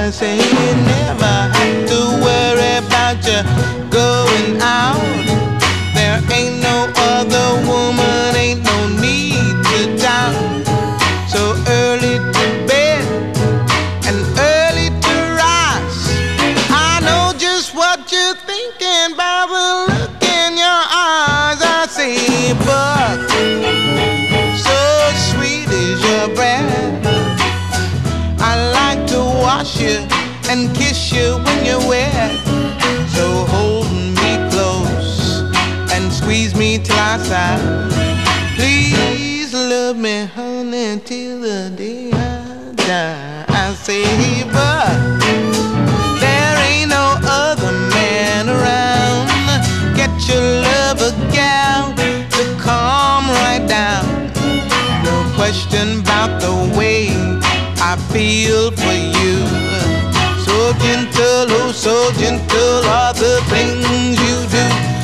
I say you never have to worry about you going out. There ain't no other woman, ain't no need to doubt. So early to bed and early to rise. I know just what you're thinking, by the look in your eyes. I say, but so sweet is your breath. I like to wash you and kiss you when you're wet. So hold me close and squeeze me till I sigh. Please love me, honey, till the day I die. I say, but there ain't no other man around. Get your lover gal to calm right down. No question about the way I feel for you. So gentle, oh so gentle are the things you do.